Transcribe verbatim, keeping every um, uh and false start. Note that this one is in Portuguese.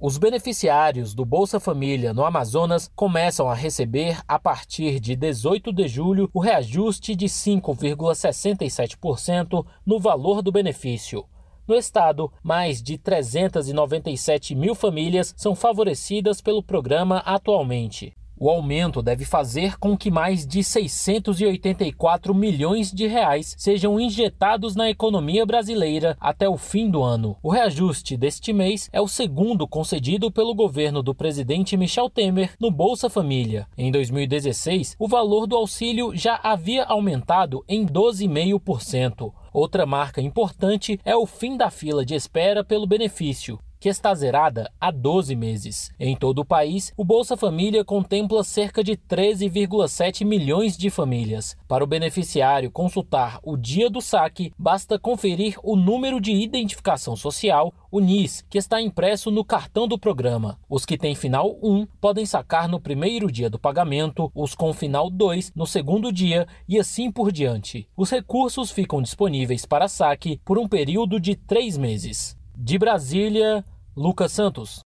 Os beneficiários do Bolsa Família no Amazonas começam a receber, a partir de dezoito de julho, o reajuste de cinco vírgula sessenta e sete por cento no valor do benefício. No estado, mais de trezentas e noventa e sete mil famílias são favorecidas pelo programa atualmente. O aumento deve fazer com que mais de seiscentos e oitenta e quatro milhões de reais sejam injetados na economia brasileira até o fim do ano. O reajuste deste mês é o segundo concedido pelo governo do presidente Michel Temer no Bolsa Família. Em dois mil e dezesseis, o valor do auxílio já havia aumentado em doze vírgula cinco por cento. Outra marca importante é o fim da fila de espera pelo benefício, que está zerada há doze meses. Em todo o país, o Bolsa Família contempla cerca de treze vírgula sete milhões de famílias. Para o beneficiário consultar o dia do saque, basta conferir o número de identificação social, o N I S, que está impresso no cartão do programa. Os que têm final um podem sacar no primeiro dia do pagamento, os com final dois no segundo dia e assim por diante. Os recursos ficam disponíveis para saque por um período de três meses. De Brasília, Lucas Santos.